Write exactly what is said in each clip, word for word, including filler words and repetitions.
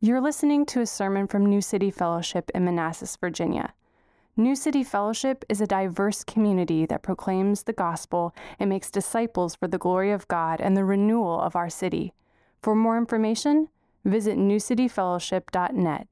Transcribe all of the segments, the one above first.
You're listening to a sermon from New City Fellowship in Manassas, Virginia. New City Fellowship is a diverse community that proclaims the gospel and makes disciples for the glory of God and the renewal of our city. For more information, visit new city fellowship dot net.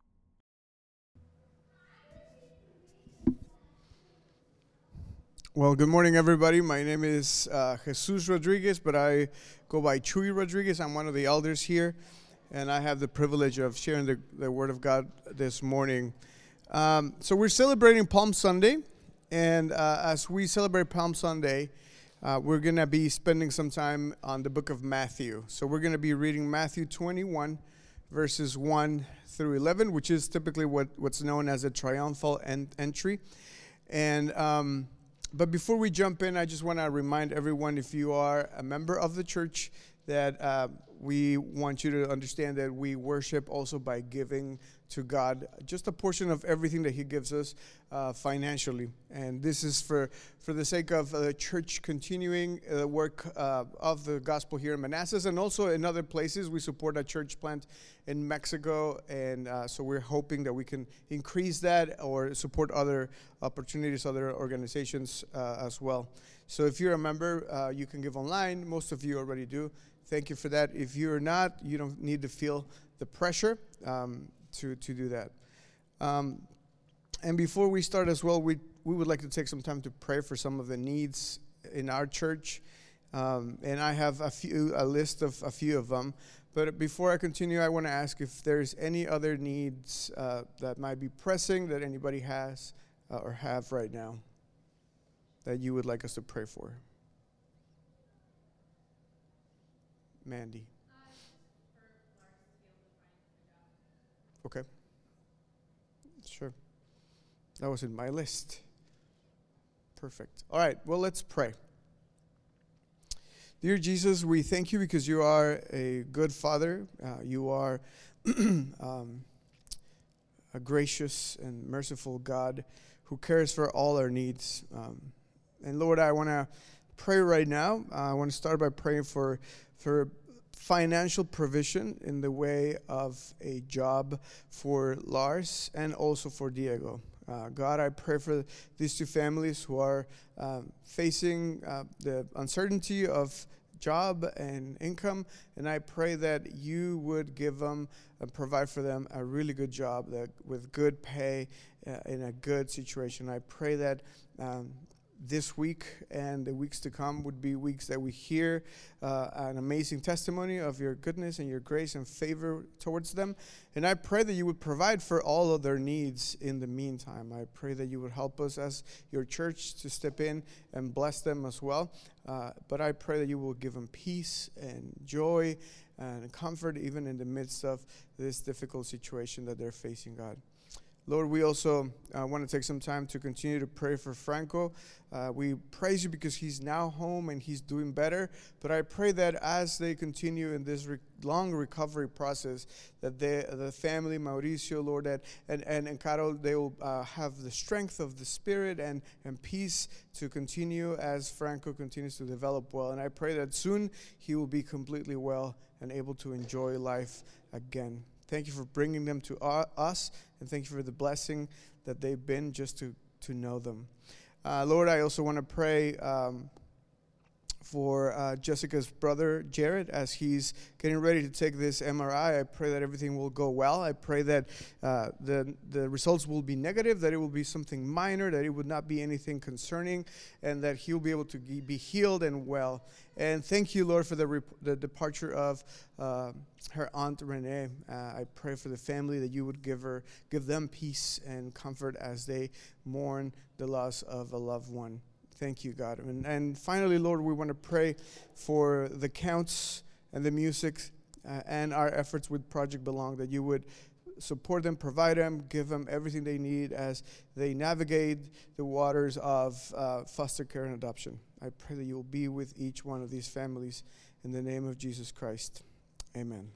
Well, good morning, everybody. My name is uh, Jesus Rodriguez, but I go by Chuy Rodriguez. I'm one of the elders here, and I have the privilege of sharing the, the Word of God this morning. Um, so we're celebrating Palm Sunday, and uh, as we celebrate Palm Sunday, uh, we're going to be spending some time on the book of Matthew. So we're going to be reading Matthew twenty-one, verses one through eleven, which is typically what, what's known as a triumphal en- entry. And um, but before we jump in, I just want to remind everyone, if you are a member of the church, that uh, we want you to understand that we worship also by giving to God just a portion of everything that He gives us uh, financially. And this is for, for the sake of the church continuing the work uh, of the gospel here in Manassas, and also in other places. We support a church plant in Mexico, and uh, so we're hoping that we can increase that or support other opportunities, other organizations uh, as well. So if you're a member, uh, you can give online. Most of you already do. Thank you for that. If you're not, you don't need to feel the pressure um, to, to do that. Um, and before we start as well, we we would like to take some time to pray for some of the needs in our church. Um, and I have a few a list of a few of them. But before I continue, I want to ask if there's any other needs uh, that might be pressing that anybody has uh, or have right now that you would like us to pray for. Mandy. Okay. Sure. That was in my list. Perfect. All right. Well, let's pray. Dear Jesus, we thank you because you are a good Father. Uh, you are um, a gracious and merciful God who cares for all our needs. Um, and Lord, I want to pray right now. Uh, I want to start by praying for for financial provision in the way of a job for Lars and also for Diego. Uh, God, I pray for these two families who are um, facing uh, the uncertainty of job and income, and I pray that you would give them and provide for them a really good job that with good pay uh, in a good situation. I pray that um, this week and the weeks to come would be weeks that we hear uh, an amazing testimony of your goodness and your grace and favor towards them. And I pray that you would provide for all of their needs in the meantime. I pray that you would help us as your church to step in and bless them as well. Uh, but I pray that you will give them peace and joy and comfort even in the midst of this difficult situation that they're facing, God. Lord, we also uh, want to take some time to continue to pray for Franco. Uh, we praise you because he's now home and he's doing better. But I pray that as they continue in this re- long recovery process, that they, the family, Mauricio, Lord, that, and, and, and Carol, they will uh, have the strength of the Spirit and, and peace to continue as Franco continues to develop well. And I pray that soon he will be completely well and able to enjoy life again. Thank you for bringing them to our, us, and thank you for the blessing that they've been just to, to know them. Uh, Lord, I also want to pray um, for uh, Jessica's brother, Jared, as he's getting ready to take this M R I. I pray that everything will go well. I pray that uh, the, the results will be negative, that it will be something minor, that it would not be anything concerning, and that he'll be able to be healed and well. And thank you, Lord, for the rep- the departure of uh, her aunt Renee. Uh, I pray for the family that you would give her, give them peace and comfort as they mourn the loss of a loved one. Thank you, God. And, and finally, Lord, we want to pray for the counts and the music uh, and our efforts with Project Belong, that you would support them, provide them, give them everything they need as they navigate the waters of uh, foster care and adoption. I pray that you will be with each one of these families in the name of Jesus Christ. Amen.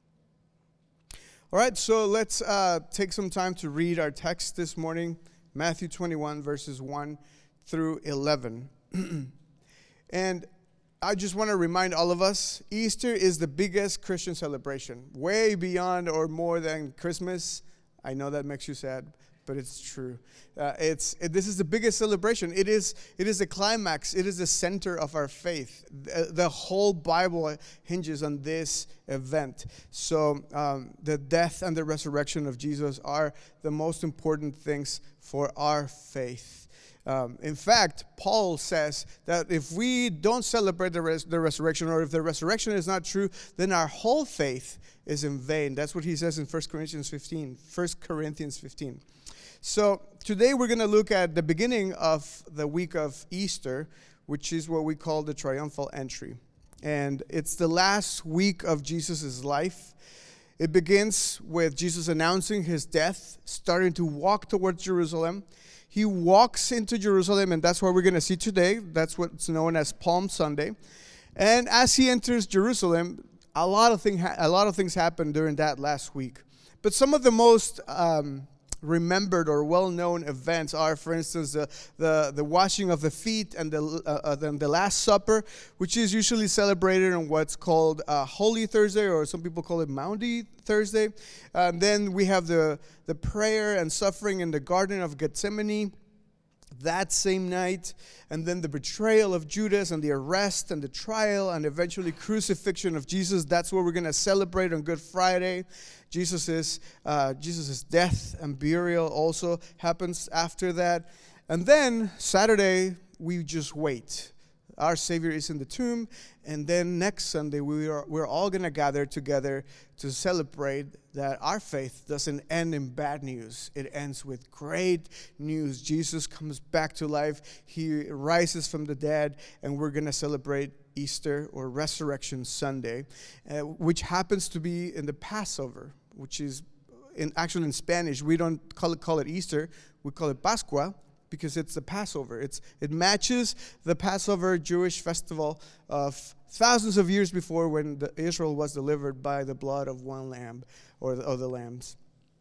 All right, so let's uh, take some time to read our text this morning, Matthew twenty-one, verses one through eleven. And I just want to remind all of us, Easter is the biggest Christian celebration, way beyond or more than Christmas. I know that makes you sad, but it's true. Uh, it's it, this is the biggest celebration. It is it is the climax. It is the center of our faith. The, the whole Bible hinges on this event. So um, the death and the resurrection of Jesus are the most important things for our faith. Um, in fact, Paul says that if we don't celebrate the, res- the resurrection, or if the resurrection is not true, then our whole faith is in vain. That's what he says in First Corinthians fifteen. First Corinthians fifteen. So today we're going to look at the beginning of the week of Easter, which is what we call the triumphal entry. And it's the last week of Jesus' life. It begins with Jesus announcing his death, starting to walk towards Jerusalem. He walks into Jerusalem, and that's what we're going to see today. That's what's known as Palm Sunday. And as he enters Jerusalem, a lot of thing, a lot of things happened during that last week. But some of the most um, remembered or well-known events are, for instance, the the, the washing of the feet and the uh, uh, the, the Last Supper, which is usually celebrated on what's called uh, Holy Thursday, or some people call it Maundy Thursday. And then we have the the prayer and suffering in the Garden of Gethsemane that same night, and then the betrayal of Judas and the arrest and the trial and eventually crucifixion of Jesus. That's what we're going to celebrate on Good Friday. Jesus's uh, Jesus's death and burial also happens after that. And then Saturday, we just wait. Our Savior is in the tomb, and then next Sunday we are we're all going to gather together to celebrate that our faith doesn't end in bad news. It ends with great news. Jesus comes back to life. He rises from the dead, and we're going to celebrate Easter, or Resurrection Sunday, uh, which happens to be in the Passover, which is in actually in Spanish. We don't call it call it Easter. We call it Pascua, because it's the Passover. It's it matches the Passover Jewish festival of thousands of years before, when the, Israel was delivered by the blood of one lamb, or the, or the lambs.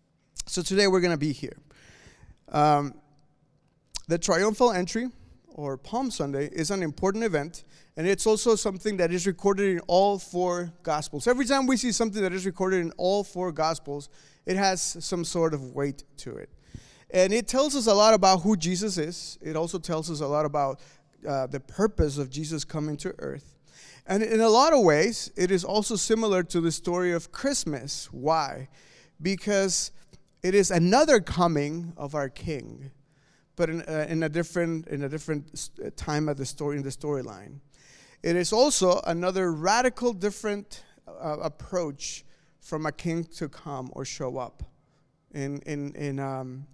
So today we're going to be here. Um, the triumphal entry, or Palm Sunday, is an important event, and it's also something that is recorded in all four Gospels. Every time we see something that is recorded in all four Gospels, it has some sort of weight to it. And it tells us a lot about who Jesus is. It also tells us a lot about uh, the purpose of Jesus coming to earth. And in a lot of ways, it is also similar to the story of Christmas. Why? Because it is another coming of our King, but in, uh, in a different in a different time of the story in the storyline. It is also another radical, different uh, approach from a king to come or show up. In in in um.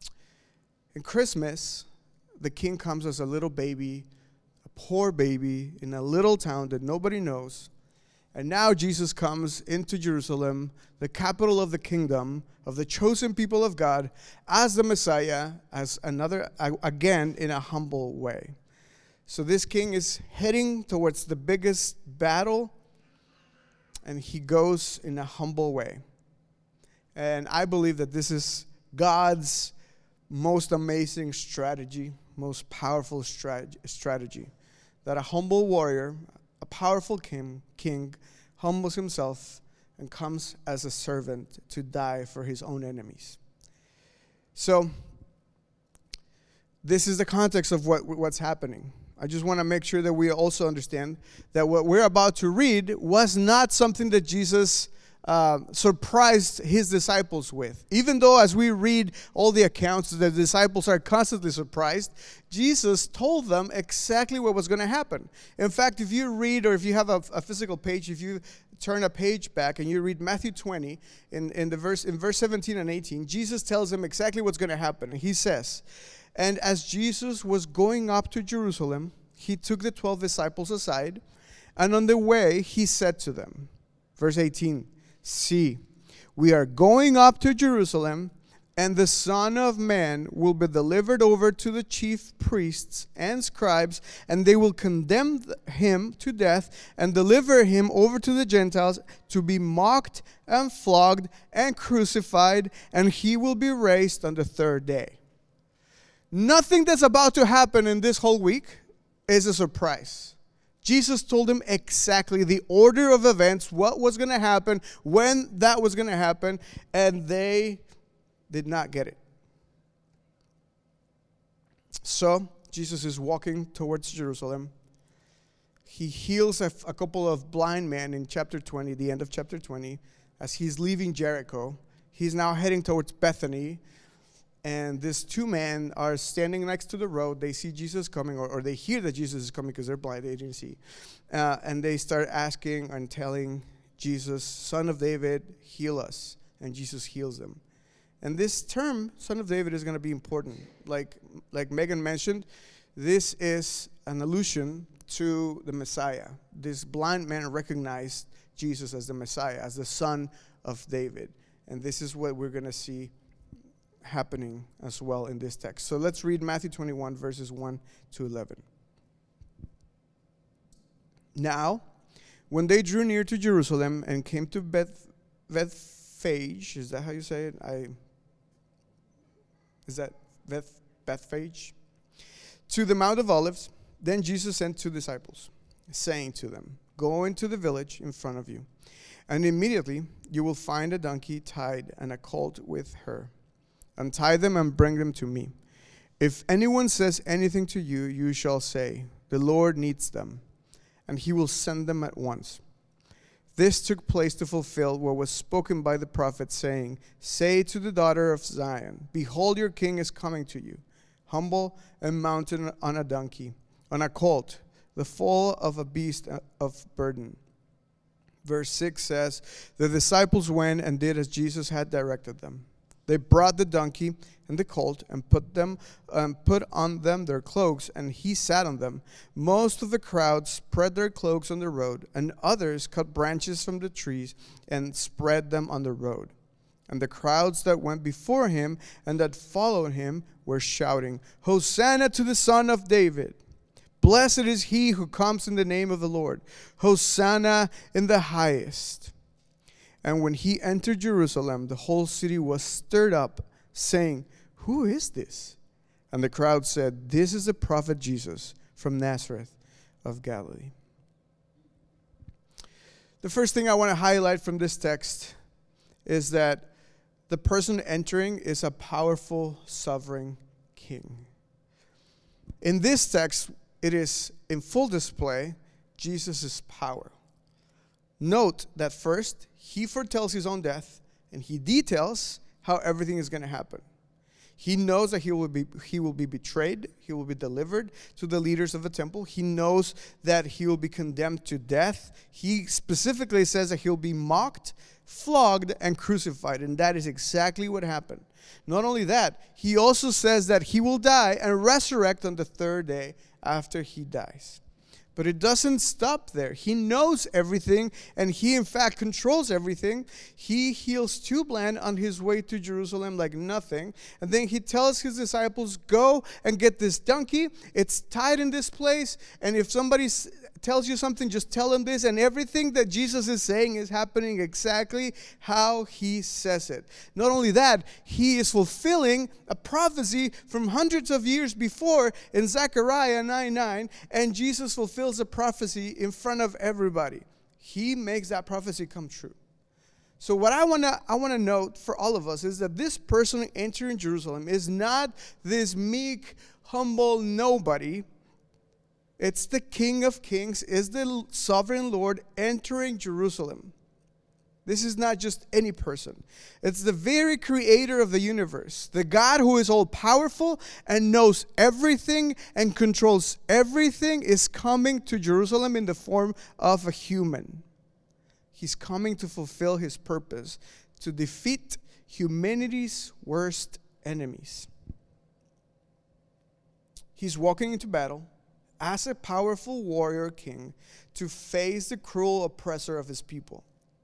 In Christmas, the king comes as a little baby, a poor baby in a little town that nobody knows. And now Jesus comes into Jerusalem, the capital of the kingdom, of the chosen people of God, as the Messiah, as another, again, in a humble way. So this king is heading towards the biggest battle, and he goes in a humble way. And I believe that this is God's most amazing strategy, most powerful strategy, that a humble warrior, a powerful king, king humbles himself and comes as a servant to die for his own enemies. So this is the context of what what's happening. I just want to make sure that we also understand that what we're about to read was not something that Jesus Uh, surprised his disciples with. Even though as we read all the accounts, the disciples are constantly surprised, Jesus told them exactly what was going to happen. In fact, if you read, or if you have a, a physical page, if you turn a page back and you read Matthew twenty, in, in, the verse, in verse seventeen and eighteen, Jesus tells them exactly what's going to happen. He says, "And as Jesus was going up to Jerusalem, he took the twelve disciples aside, and on the way he said to them," verse eighteen, "See, we are going up to Jerusalem, and the Son of Man will be delivered over to the chief priests and scribes, and they will condemn him to death and deliver him over to the Gentiles to be mocked and flogged and crucified, and he will be raised on the third day." Nothing that's about to happen in this whole week is a surprise. Jesus told them exactly the order of events, what was going to happen, when that was going to happen, and they did not get it. So, Jesus is walking towards Jerusalem. He heals a, a couple of blind men in chapter twenty, the end of chapter twenty, as he's leaving Jericho. He's now heading towards Bethany, and these two men are standing next to the road. They see Jesus coming, or, or they hear that Jesus is coming because they're blind, they didn't see. Uh, and they start asking and telling Jesus, Son of David, heal us. And Jesus heals them. And this term, Son of David, is going to be important. Like, like Megan mentioned, this is an allusion to the Messiah. This blind man recognized Jesus as the Messiah, as the Son of David. And this is what we're going to see happening as well in this text. So let's read Matthew twenty-one, verses one to eleven. Now, when they drew near to Jerusalem and came to Beth, Bethphage, is that how you say it? I is that Beth, Bethphage? To the Mount of Olives, then Jesus sent two disciples, saying to them, Go into the village in front of you, and immediately you will find a donkey tied and a colt with her. Untie them and bring them to me. If anyone says anything to you, you shall say, The Lord needs them, and he will send them at once. This took place to fulfill what was spoken by the prophet, saying, Say to the daughter of Zion, Behold, your king is coming to you, humble and mounted on a donkey, on a colt, the foal of a beast of burden. Verse six says, The disciples went and did as Jesus had directed them. They brought the donkey and the colt and put them, um, put on them their cloaks, and he sat on them. Most of the crowd spread their cloaks on the road, and others cut branches from the trees and spread them on the road. And the crowds that went before him and that followed him were shouting, Hosanna to the Son of David! Blessed is he who comes in the name of the Lord. Hosanna in the highest. And when he entered Jerusalem, the whole city was stirred up, saying, Who is this? And the crowd said, This is the prophet Jesus from Nazareth of Galilee. The first thing I want to highlight from this text is that the person entering is a powerful, sovereign king. In this text, it is in full display Jesus' power. Note that first, he foretells his own death, and he details how everything is going to happen. He knows that he will be he will be betrayed, he will be delivered to the leaders of the temple. He knows that he will be condemned to death. He specifically says that he'll be mocked, flogged, and crucified, and that is exactly what happened. Not only that, he also says that he will die and resurrect on the third day after he dies. But it doesn't stop there. He knows everything, and he, in fact, controls everything. He heals two blind on his way to Jerusalem like nothing. And then he tells his disciples, go and get this donkey. It's tied in this place. And if somebody tells you something, just tell them this. And everything that Jesus is saying is happening exactly how he says it. Not only that, he is fulfilling a prophecy from hundreds of years before in Zechariah nine nine. And Jesus fulfills a prophecy in front of everybody. He makes that prophecy come true. So what I want to I want to note for all of us is that this person entering Jerusalem is not this meek, humble nobody. It's the King of Kings, is the sovereign Lord entering Jerusalem. This is not just any person. It's the very creator of the universe. The God who is all-powerful and knows everything and controls everything is coming to Jerusalem in the form of a human. He's coming to fulfill his purpose, to defeat humanity's worst enemies. He's walking into battle as a powerful warrior king to face the cruel oppressor of his people.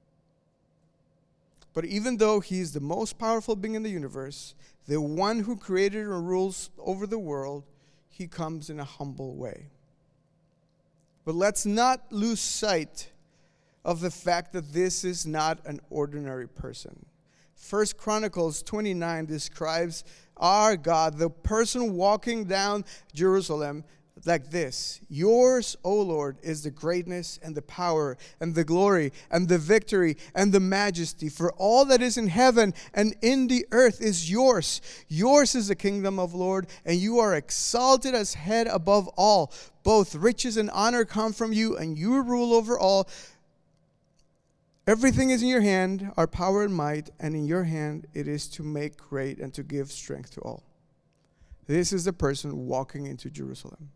But even though he's the most powerful being in the universe, the one who created and rules over the world, he comes in a humble way. But let's not lose sight of the fact that this is not an ordinary person. First Chronicles twenty-nine describes our God, the person walking down Jerusalem, like this: yours, O Lord, is the greatness and the power and the glory and the victory and the majesty. For all that is in heaven and in the earth is yours. Yours is the kingdom of Lord, and you are exalted as head above all. Both riches and honor come from you, and you rule over all. Everything is in your hand, our power and might, and in your hand it is to make great and to give strength to all. This is the person walking into Jerusalem.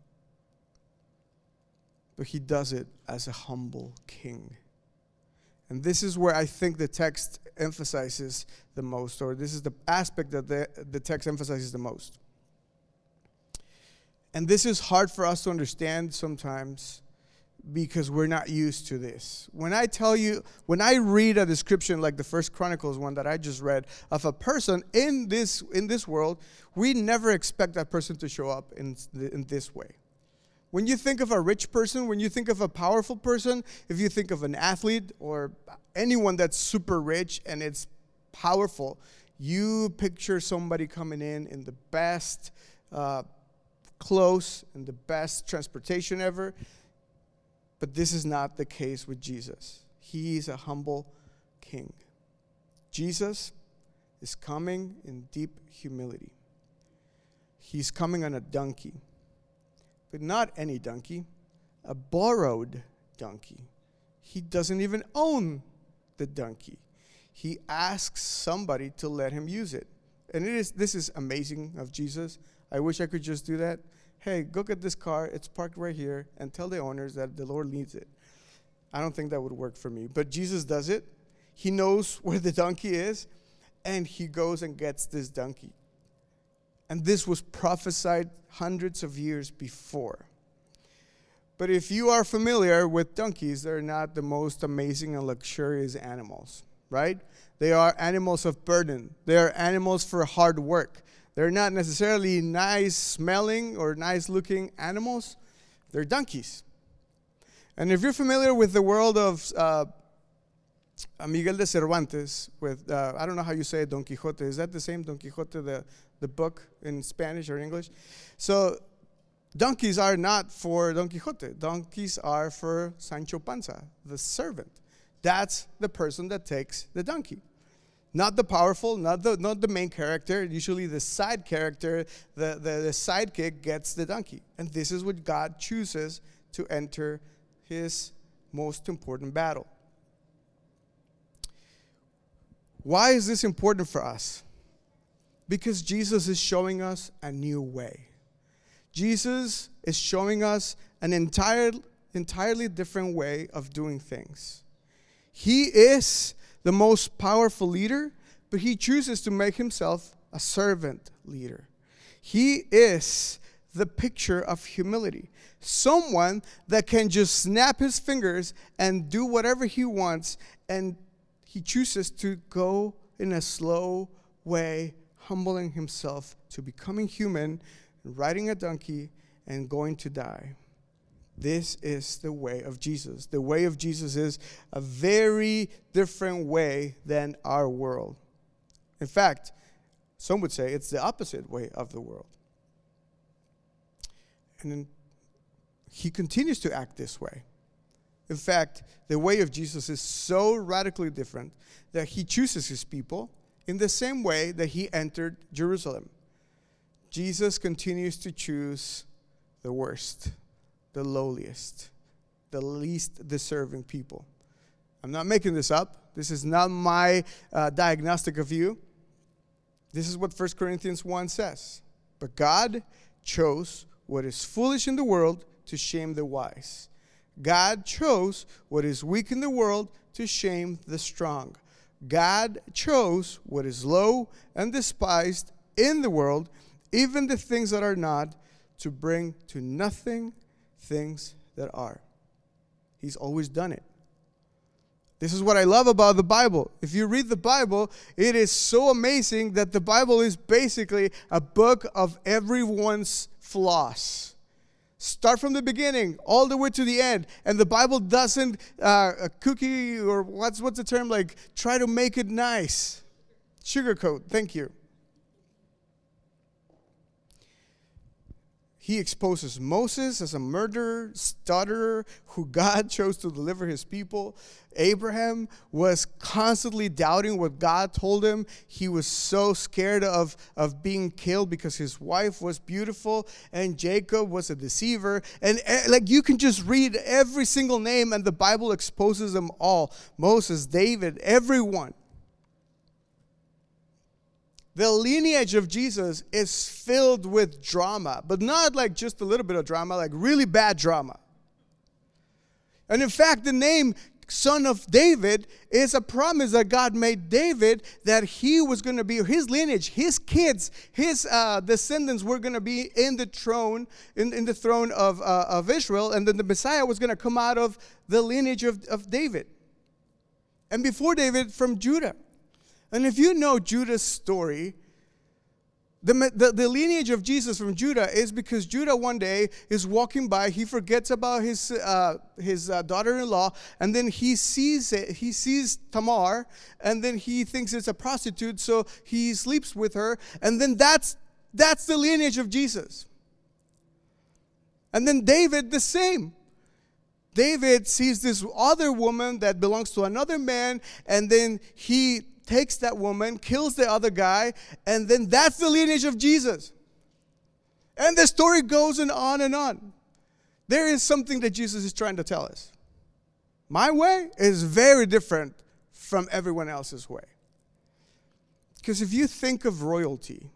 But he does it as a humble king. And this is where I think the text emphasizes the most, or this is the aspect that the, the text emphasizes the most. And this is hard for us to understand sometimes because we're not used to this. When I tell you, when I read a description like the First Chronicles one that I just read of a person in this in this world, we never expect that person to show up in, in this way. When you think of a rich person, when you think of a powerful person, if you think of an athlete or anyone that's super rich and it's powerful, you picture somebody coming in in the best uh, clothes and the best transportation ever. But this is not the case with Jesus. He is a humble king. Jesus is coming in deep humility. He's coming on a donkey. But not any donkey, a borrowed donkey. He doesn't even own the donkey. He asks somebody to let him use it. And it is this is amazing of Jesus. I wish I could just do that. Hey, go get this car. It's parked right here, and tell the owners that the Lord needs it. I don't think that would work for me. But Jesus does it. He knows where the donkey is, and he goes and gets this donkey. And this was prophesied hundreds of years before. But if you are familiar with donkeys, they're not the most amazing and luxurious animals, right? They are animals of burden. They are animals for hard work. They're not necessarily nice smelling or nice looking animals. They're donkeys. And if you're familiar with the world of uh, Miguel de Cervantes, with, uh, I don't know how you say it, Don Quixote. Is that the same, Don Quixote, the, the book in Spanish or English? So donkeys are not for Don Quixote. Donkeys are for Sancho Panza, the servant. That's the person that takes the donkey. Not the powerful, not the not the main character. Usually the side character, the, the, the sidekick gets the donkey. And this is what God chooses to enter his most important battle. Why is this important for us? Because Jesus is showing us a new way. Jesus is showing us an entire, entirely different way of doing things. He is the most powerful leader, but he chooses to make himself a servant leader. He is the picture of humility. Someone that can just snap his fingers and do whatever he wants, and he chooses to go in a slow way, humbling himself to becoming human, riding a donkey, and going to die. This is the way of Jesus. The way of Jesus is a very different way than our world. In fact, some would say it's the opposite way of the world. And then he continues to act this way. In fact, the way of Jesus is so radically different that he chooses his people in the same way that he entered Jerusalem. Jesus continues to choose the worst, the lowliest, the least deserving people. I'm not making this up. This is not my uh, diagnostic of you. This is what First Corinthians one says. But God chose what is foolish in the world to shame the wise. God chose what is weak in the world to shame the strong. God chose what is low and despised in the world, even the things that are not, to bring to nothing things that are. He's always done it. This is what I love about the Bible. If you read the Bible, it is so amazing that the Bible is basically a book of everyone's flaws. Start from the beginning all the way to the end, and the Bible doesn't uh, a cookie or what's what's the term like try to make it nice, sugarcoat. Thank you. He exposes Moses as a murderer, stutterer, who God chose to deliver his people. Abraham was constantly doubting what God told him. He was so scared of, of being killed because his wife was beautiful, and Jacob was a deceiver. And uh, like you can just read every single name, and the Bible exposes them all. Moses, David, everyone. The lineage of Jesus is filled with drama, but not like just a little bit of drama, like really bad drama. And in fact, the name Son of David is a promise that God made David that he was going to be, his lineage, his kids, his uh, descendants were going to be in the throne, in, in the throne of, uh, of Israel, and then the Messiah was going to come out of the lineage of, of David. And before David, from Judah. And if you know Judah's story, the, the, the lineage of Jesus from Judah is because Judah one day is walking by. He forgets about his uh, his uh, daughter-in-law, and then he sees it. He sees Tamar, and then he thinks it's a prostitute, so he sleeps with her, and then that's that's the lineage of Jesus. And then David, the same. David sees this other woman that belongs to another man, and then he takes that woman, kills the other guy, and then that's the lineage of Jesus. And the story goes and on and on. There is something that Jesus is trying to tell us. My way is very different from everyone else's way. Because if you think of royalty,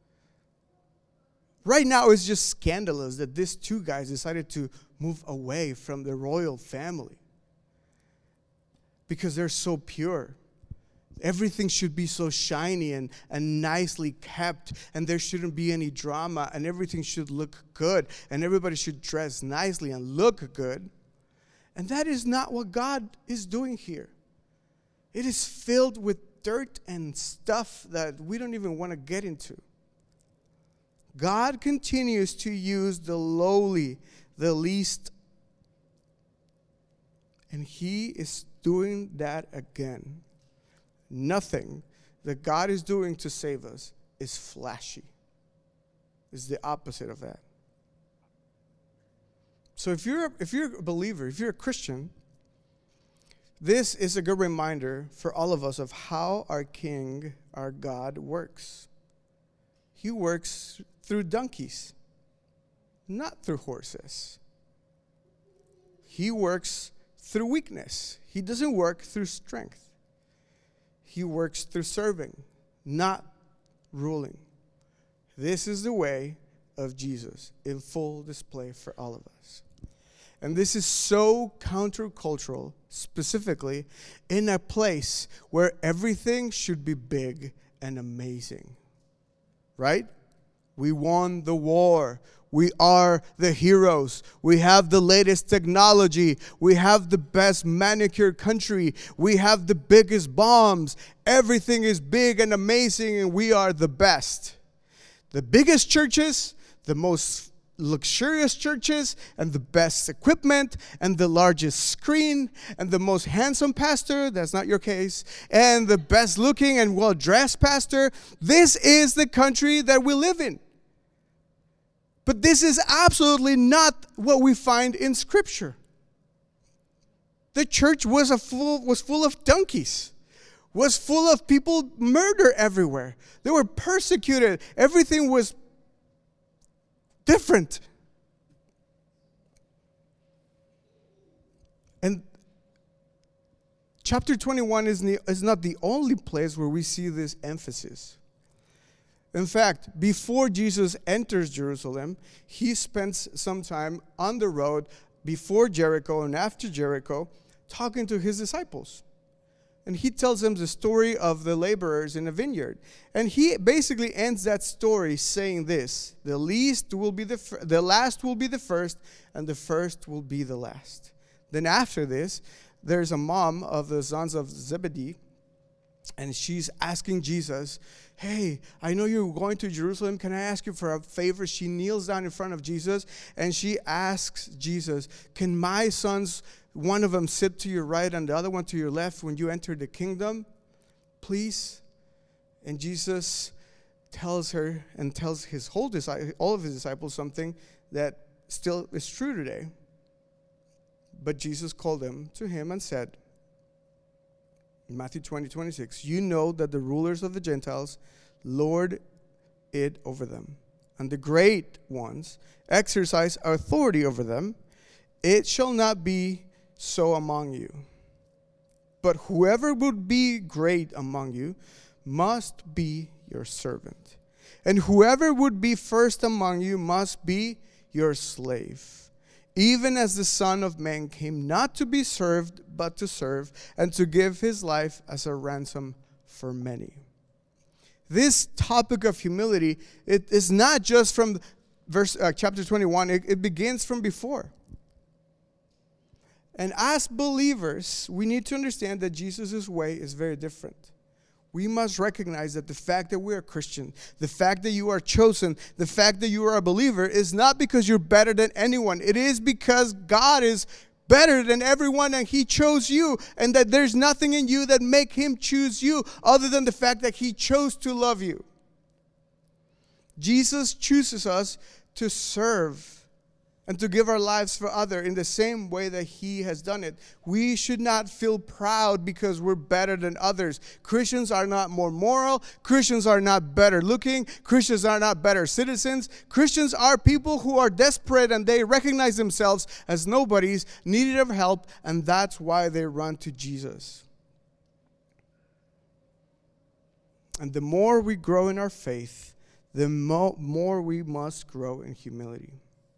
right now it's just scandalous that these two guys decided to move away from the royal family. Because they're so pure. Everything should be so shiny and, and nicely kept, and there shouldn't be any drama, and everything should look good, and everybody should dress nicely and look good. And that is not what God is doing here. It is filled with dirt and stuff that we don't even want to get into. God continues to use the lowly, the least, and he is doing that again. Nothing that God is doing to save us is flashy. It's the opposite of that. So if you're, if you're a believer, if you're a Christian, this is a good reminder for all of us of how our King, our God, works. He works through donkeys, not through horses. He works through weakness. He doesn't work through strength. He works through serving, not ruling. This is the way of Jesus in full display for all of us. And this is so countercultural, specifically in a place where everything should be big and amazing. Right? We won the war. We are the heroes. We have the latest technology. We have the best manicured country. We have the biggest bombs. Everything is big and amazing, and we are the best. The biggest churches, the most luxurious churches, and the best equipment, and the largest screen, and the most handsome pastor, that's not your case, and the best looking and well-dressed pastor. This is the country that we live in. But this is absolutely not what we find in Scripture. The church was a full was full of donkeys, was full of people murder everywhere. They were persecuted. Everything was different. And chapter twenty-one is, the, is not the only place where we see this emphasis. In fact, before Jesus enters Jerusalem, he spends some time on the road before Jericho and after Jericho talking to his disciples. And he tells them the story of the laborers in a vineyard. And he basically ends that story saying this: the least will be the fir- the last will be the first, and the first will be the last. Then after this, there's a mom of the sons of Zebedee, and she's asking Jesus, hey, I know you're going to Jerusalem. Can I ask you for a favor? She kneels down in front of Jesus, and she asks Jesus, can my sons, one of them sit to your right and the other one to your left when you enter the kingdom? Please. And Jesus tells her and tells his whole disci- all of his disciples something that still is true today. But Jesus called them to him and said, in Matthew twenty, twenty-six, you know that the rulers of the Gentiles lord it over them, and the great ones exercise authority over them. It shall not be so among you. But whoever would be great among you must be your servant. And whoever would be first among you must be your slave. Even as the Son of Man came not to be served, but to serve, and to give his life as a ransom for many. This topic of humility, it is not just from verse uh, chapter twenty-one. It, it begins from before. And as believers, we need to understand that Jesus' way is very different. We must recognize that the fact that we are Christian, the fact that you are chosen, the fact that you are a believer is not because you're better than anyone. It is because God is better than everyone and he chose you, and that there's nothing in you that make him choose you other than the fact that he chose to love you. Jesus chooses us to serve and to give our lives for others in the same way that he has done it. We should not feel proud because we're better than others. Christians are not more moral. Christians are not better looking. Christians are not better citizens. Christians are people who are desperate and they recognize themselves as nobodies, needed of help, and that's why they run to Jesus. And the more we grow in our faith, the mo- more we must grow in humility.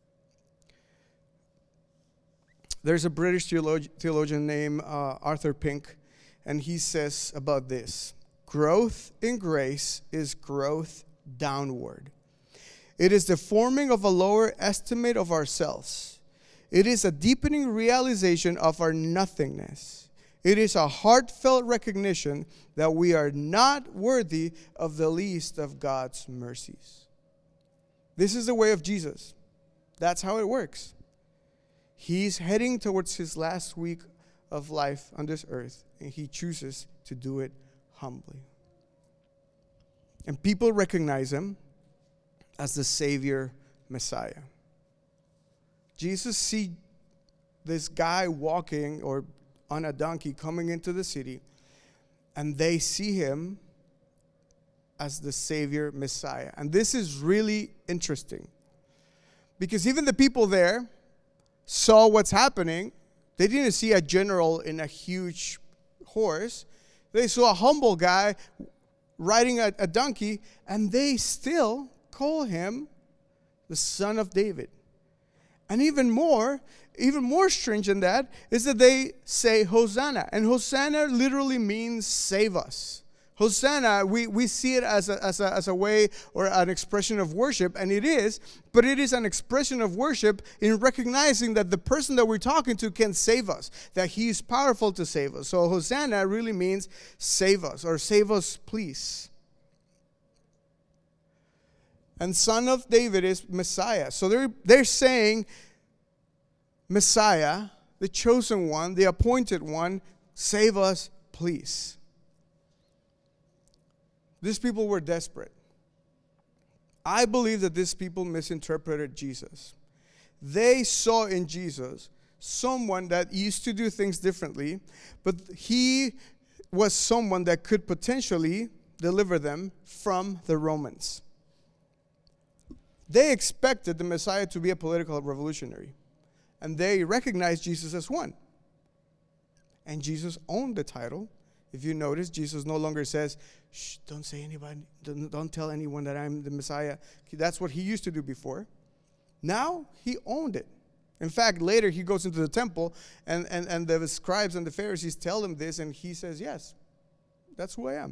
There's a British theolog- theologian named uh, Arthur Pink, and he says about this: growth in grace is growth downward. It is the forming of a lower estimate of ourselves. It is a deepening realization of our nothingness. It is a heartfelt recognition that we are not worthy of the least of God's mercies. This is the way of Jesus. That's how it works. He's heading towards his last week of life on this earth, and he chooses to do it humbly. And people recognize him as the Savior Messiah. Jesus sees this guy walking or on a donkey coming into the city, and they see him as the Savior Messiah. And this is really interesting, because even the people there saw what's happening. They didn't see a general in a huge horse. They saw a humble guy riding a, a donkey, and they still call him the Son of David. And even more, even more strange than that is that they say Hosanna. And Hosanna literally means save us. Hosanna, we, we see it as a, as, a, as a way or an expression of worship, and it is, but it is an expression of worship in recognizing that the person that we're talking to can save us, that he is powerful to save us. So Hosanna really means save us, or save us, please. And Son of David is Messiah. So they're, they're saying Messiah, the chosen one, the appointed one, save us, please. These people were desperate. I believe that these people misinterpreted Jesus. They saw in Jesus someone that used to do things differently, but he was someone that could potentially deliver them from the Romans. They expected the Messiah to be a political revolutionary, and they recognized Jesus as one. And Jesus owned the title. If you notice, Jesus no longer says, shh, don't say anybody, don't, don't tell anyone that I'm the Messiah. That's what he used to do before. Now, he owned it. In fact, later he goes into the temple, and, and, and the scribes and the Pharisees tell him this, and he says, yes, that's who I am.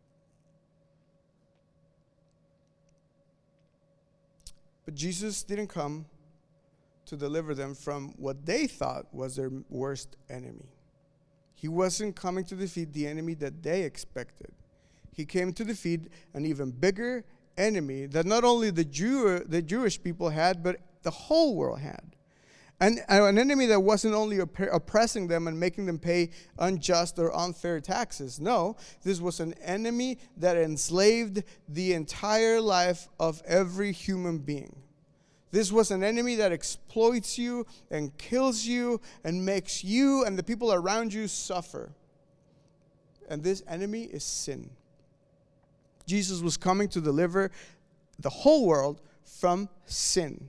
But Jesus didn't come to deliver them from what they thought was their worst enemy. He wasn't coming to defeat the enemy that they expected. He came to defeat an even bigger enemy that not only the Jew, the Jewish people had, but the whole world had. And an enemy that wasn't only oppressing them and making them pay unjust or unfair taxes. No, this was an enemy that enslaved the entire life of every human being. This was an enemy that exploits you and kills you and makes you and the people around you suffer. And this enemy is sin. Jesus was coming to deliver the whole world from sin.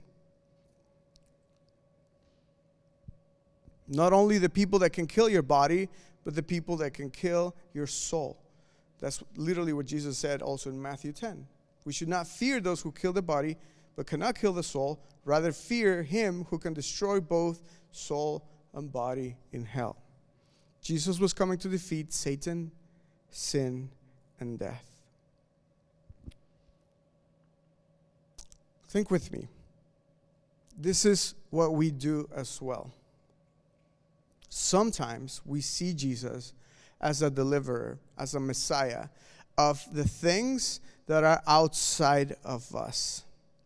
Not only the people that can kill your body, but the people that can kill your soul. That's literally what Jesus said also in Matthew ten. We should not fear those who kill the body, but cannot kill the soul. Rather fear him who can destroy both soul and body in hell. Jesus was coming to defeat Satan, sin, and death. Think with me. This is what we do as well. Sometimes we see Jesus as a deliverer, as a Messiah of the things that are outside of us.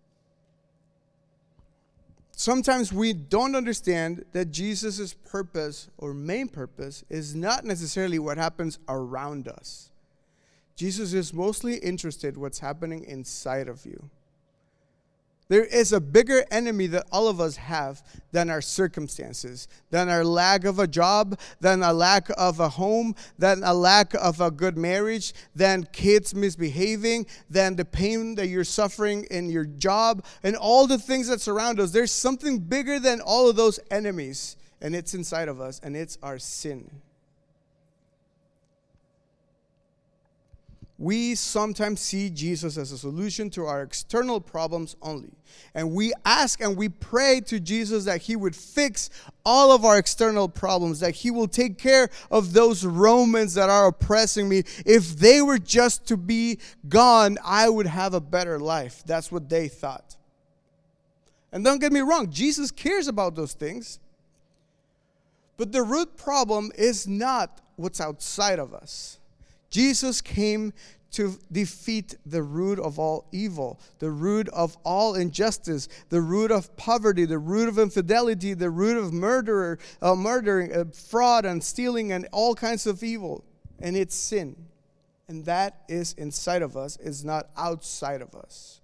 Sometimes we don't understand that Jesus' purpose or main purpose is not necessarily what happens around us. Jesus is mostly interested in what's happening inside of you. There is a bigger enemy that all of us have than our circumstances, than our lack of a job, than a lack of a home, than a lack of a good marriage, than kids misbehaving, than the pain that you're suffering in your job, and all the things that surround us. There's something bigger than all of those enemies, and it's inside of us, and it's our sin. We sometimes see Jesus as a solution to our external problems only. And we ask and we pray to Jesus that he would fix all of our external problems, that he will take care of those Romans that are oppressing me. If they were just to be gone, I would have a better life. That's what they thought. And don't get me wrong, Jesus cares about those things. But the root problem is not what's outside of us. Jesus came to defeat the root of all evil, the root of all injustice, the root of poverty, the root of infidelity, the root of murderer, uh, murdering, uh, fraud and stealing and all kinds of evil. And it's sin. And that is inside of us, is not outside of us.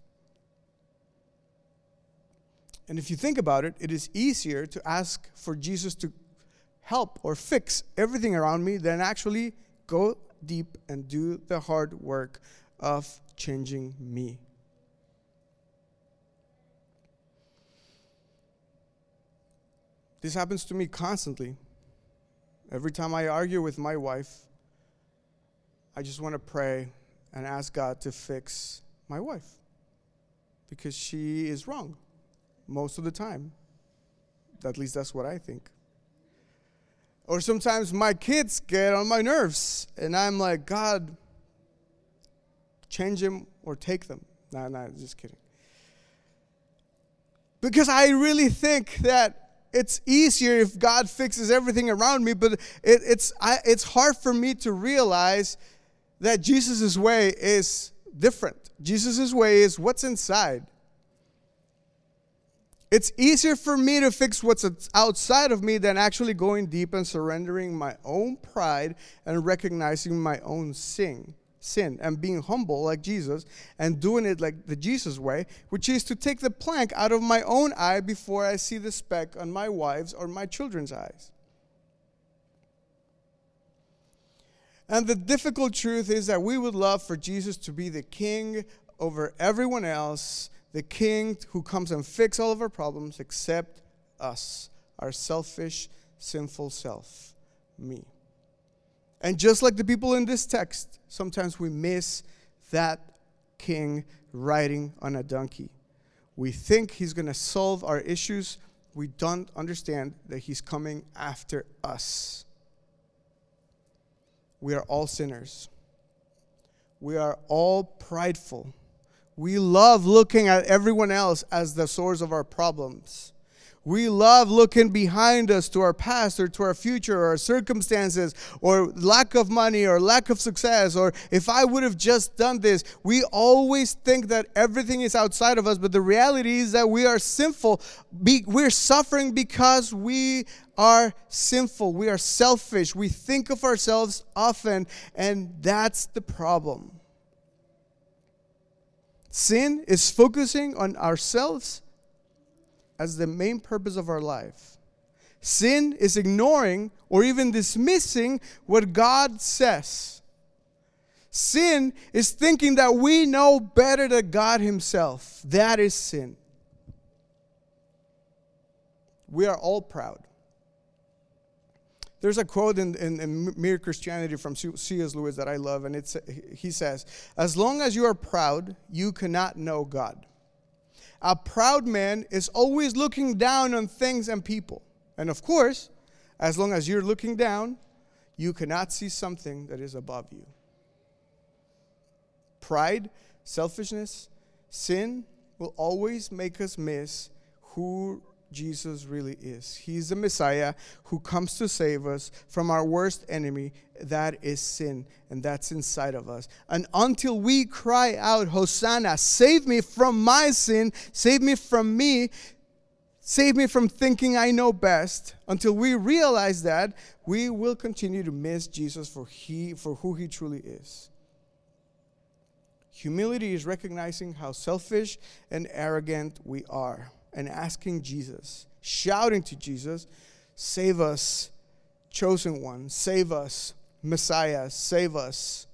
And if you think about it, it is easier to ask for Jesus to help or fix everything around me than actually go deep and do the hard work of changing me. This happens to me constantly. Every time I argue with my wife, I just want to pray and ask God to fix my wife because she is wrong most of the time. At least that's what I think. Or sometimes my kids get on my nerves, and I'm like, God, change them or take them. No, no, just kidding. Because I really think that it's easier if God fixes everything around me, but it, it's I, it's hard for me to realize that Jesus' way is different. Jesus' way is what's inside. It's easier for me to fix what's outside of me than actually going deep and surrendering my own pride and recognizing my own sin, sin and being humble like Jesus and doing it like the Jesus way, which is to take the plank out of my own eye before I see the speck on my wife's or my children's eyes. And the difficult truth is that we would love for Jesus to be the king over everyone else, the king who comes and fixes all of our problems except us, our selfish, sinful self, me. And just like the people in this text, sometimes we miss that king riding on a donkey. We think he's going to solve our issues. We don't understand that he's coming after us. We are all sinners. We are all prideful. We love looking at everyone else as the source of our problems. We love looking behind us to our past or to our future or our circumstances or lack of money or lack of success or if I would have just done this. We always think that everything is outside of us, but the reality is that we are sinful. We're suffering because we are sinful. We are selfish. We think of ourselves often, and that's the problem. Sin is focusing on ourselves as the main purpose of our life. Sin is ignoring or even dismissing what God says. Sin is thinking that we know better than God himself. That is sin. We are all proud. There's a quote in, in, in Mere Christianity from C S Lewis that I love, and it's, he says, "As long as you are proud, you cannot know God. A proud man is always looking down on things and people. And of course, as long as you're looking down, you cannot see something that is above you." Pride, selfishness, sin will always make us miss who Jesus really is. He's the Messiah who comes to save us from our worst enemy. That is sin, and that's inside of us. And until we cry out, "Hosanna, save me from my sin, save me from me, save me from thinking I know best," until we realize that, we will continue to miss Jesus for he for who he truly is. Humility is recognizing how selfish and arrogant we are and asking Jesus, shouting to Jesus, "Save us, chosen one. Save us, Messiah. Save us."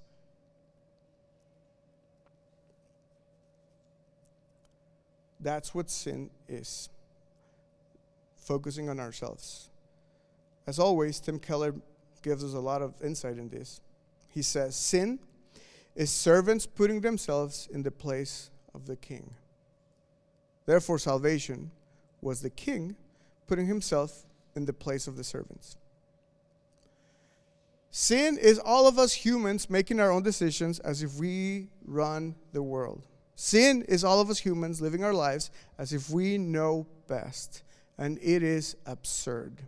That's what sin is. Focusing on ourselves. As always, Tim Keller gives us a lot of insight in this. He says, sin is servants putting themselves in the place of the king. Therefore, salvation was the king putting himself in the place of the servants. Sin is all of us humans making our own decisions as if we run the world. Sin is all of us humans living our lives as if we know best. And it is absurd.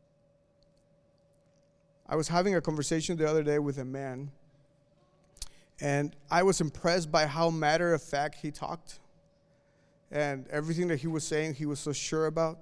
I was having a conversation the other day with a man, and I was impressed by how matter of fact he talked. And everything that he was saying, he was so sure about.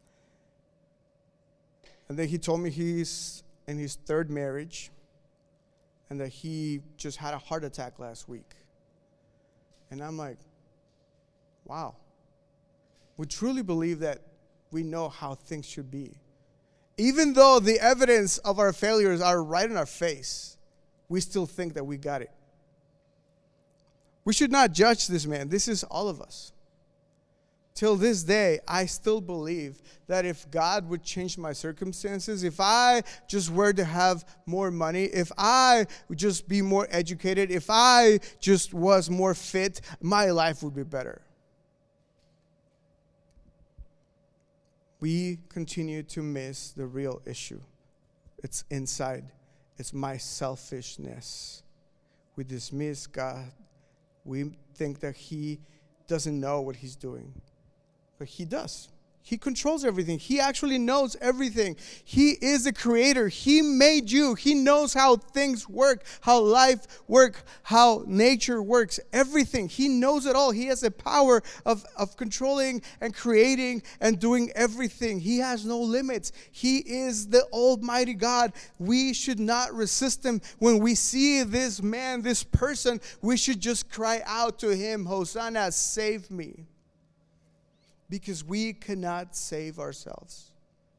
And then he told me he's in his third marriage and that he just had a heart attack last week. And I'm like, wow. We truly believe that we know how things should be. Even though the evidence of our failures are right in our face, we still think that we got it. We should not judge this man. This is all of us. Till this day, I still believe that if God would change my circumstances, if I just were to have more money, if I would just be more educated, if I just was more fit, my life would be better. We continue to miss the real issue. It's inside. It's my selfishness. We dismiss God. We think that he doesn't know what he's doing. But he does. He controls everything. He actually knows everything. He is the creator. He made you. He knows how things work, how life works, how nature works, everything. He knows it all. He has the power of, of controlling and creating and doing everything. He has no limits. He is the Almighty God. We should not resist him. When we see this man, this person, we should just cry out to him, "Hosanna, save me." Because we cannot save ourselves.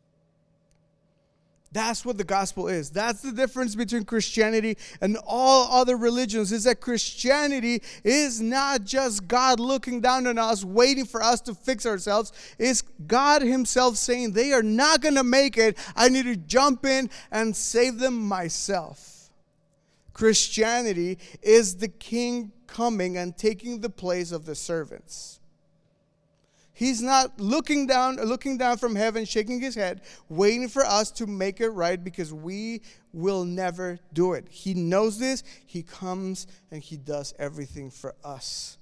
That's what the gospel is. That's the difference between Christianity and all other religions, is that Christianity is not just God looking down on us, waiting for us to fix ourselves. It's God himself saying, they are not going to make it. I need to jump in and save them myself. Christianity is the king coming and taking the place of the servants. He's not looking down, looking down from heaven, shaking his head, waiting for us to make it right because we will never do it. He knows this. He comes and he does everything for us.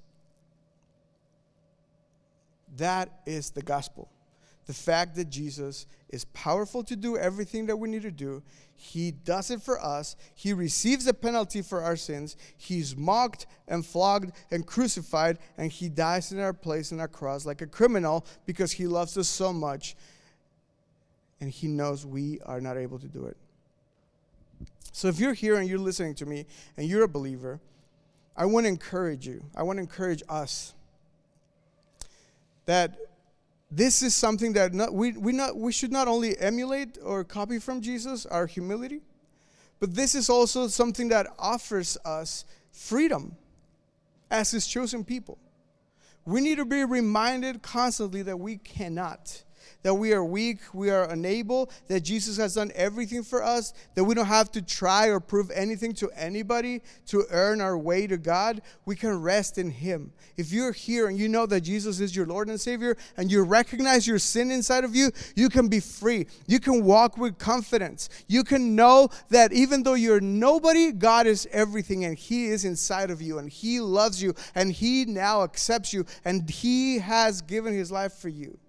That is the gospel. The fact that Jesus is powerful to do everything that we need to do. He does it for us. He receives the penalty for our sins. He's mocked and flogged and crucified, and he dies in our place in our cross like a criminal because he loves us so much, and he knows we are not able to do it. So if you're here and you're listening to me and you're a believer, I want to encourage you. I want to encourage us that this is something that not, we, we, not, we should not only emulate or copy from Jesus, our humility, but this is also something that offers us freedom as his chosen people. We need to be reminded constantly that we cannot, that we are weak, we are unable, that Jesus has done everything for us, that we don't have to try or prove anything to anybody to earn our way to God. We can rest in him. If you're here and you know that Jesus is your Lord and Savior, and you recognize your sin inside of you, you can be free. You can walk with confidence. You can know that even though you're nobody, God is everything, and he is inside of you, and he loves you, and he now accepts you, and he has given his life for you.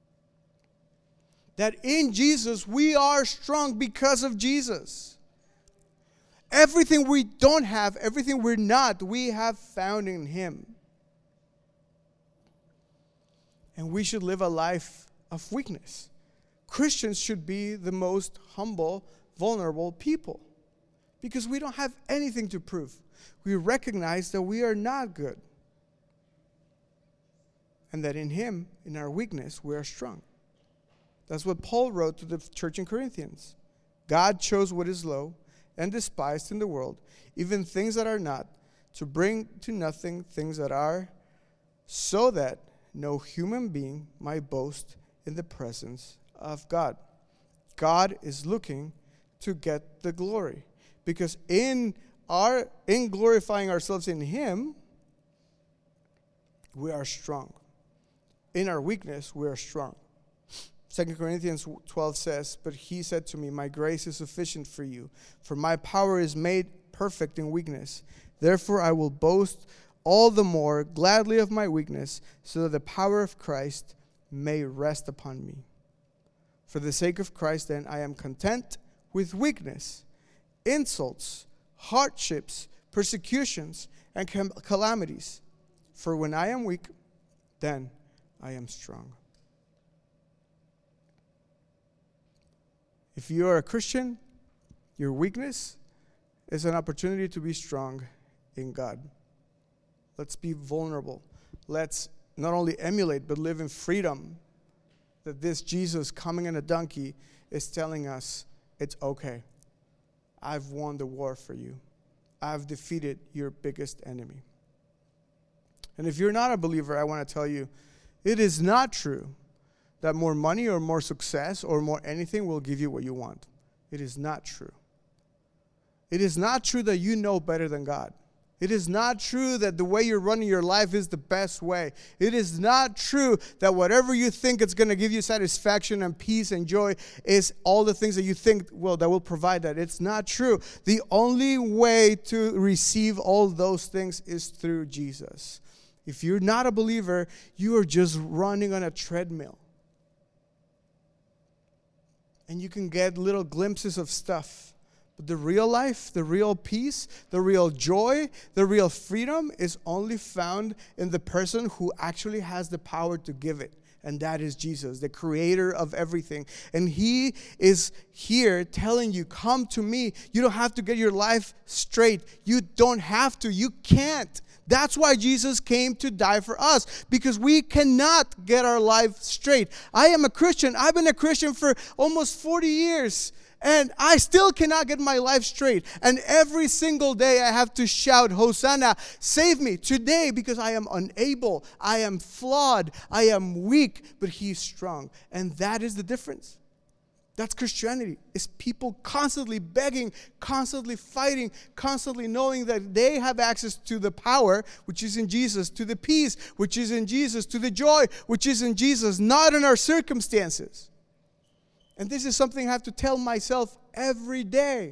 That in Jesus, we are strong because of Jesus. Everything we don't have, everything we're not, we have found in him. And we should live a life of weakness. Christians should be the most humble, vulnerable people, because we don't have anything to prove. We recognize that we are not good, and that in him, in our weakness, we are strong. That's what Paul wrote to the church in Corinthians. God chose what is low and despised in the world, even things that are not, to bring to nothing things that are, so that no human being might boast in the presence of God. God is looking to get the glory, because in our in glorifying ourselves in him, we are strong. In our weakness, we are strong. Second Corinthians twelve says, but he said to me, my grace is sufficient for you, for my power is made perfect in weakness. Therefore I will boast all the more gladly of my weakness, so that the power of Christ may rest upon me. For the sake of Christ, then, I am content with weakness, insults, hardships, persecutions, and calamities. For when I am weak, then I am strong. If you are a Christian, your weakness is an opportunity to be strong in God. Let's be vulnerable. Let's not only emulate, but live in freedom. That this Jesus coming in a donkey is telling us, it's okay. I've won the war for you. I've defeated your biggest enemy. And if you're not a believer, I want to tell you, it is not true that more money or more success or more anything will give you what you want. It is not true. It is not true that you know better than God. It is not true that the way you're running your life is the best way. It is not true that whatever you think it's going to give you satisfaction and peace and joy is all the things that you think, well, that will provide that. It's not true. The only way to receive all those things is through Jesus. If you're not a believer, you are just running on a treadmill. And you can get little glimpses of stuff. But the real life, the real peace, the real joy, the real freedom is only found in the person who actually has the power to give it. And that is Jesus, the creator of everything. And he is here telling you, come to me. You don't have to get your life straight. You don't have to. You can't. That's why Jesus came to die for us, because we cannot get our life straight. I am a Christian. I've been a Christian for almost forty years, and I still cannot get my life straight. And every single day I have to shout, Hosanna, save me today, because I am unable. I am flawed. I am weak, but he's strong. And that is the difference. That's Christianity. It's people constantly begging, constantly fighting, constantly knowing that they have access to the power, which is in Jesus, to the peace, which is in Jesus, to the joy, which is in Jesus, not in our circumstances. And this is something I have to tell myself every day.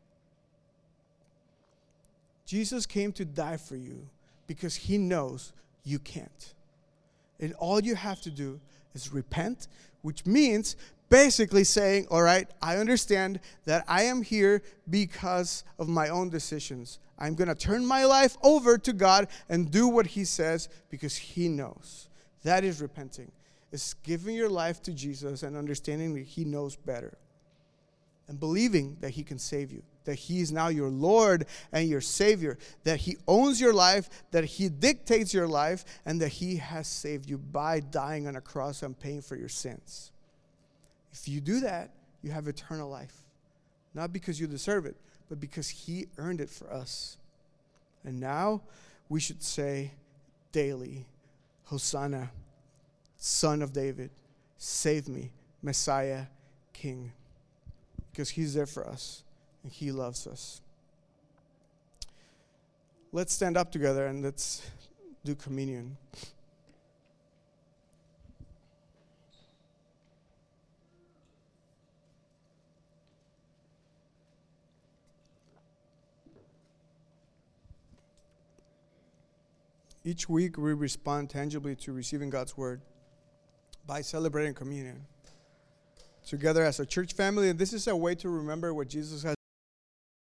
Jesus came to die for you because he knows you can't. And all you have to do is repent, which means basically saying, all right, I understand that I am here because of my own decisions. I'm going to turn my life over to God and do what he says because he knows. That is repenting. It's giving your life to Jesus and understanding that he knows better. And believing that he can save you. that he is now your Lord and your Savior, that he owns your life, that he dictates your life, and that he has saved you by dying on a cross and paying for your sins. If you do that, you have eternal life. Not because you deserve it, but because he earned it for us. And now we should say daily, Hosanna, Son of David, save me, Messiah, King. Because he's there for us and he loves us. Let's stand up together and let's do communion. Each week we respond tangibly to receiving God's word by celebrating communion together as a church family. And this is a way to remember what Jesus has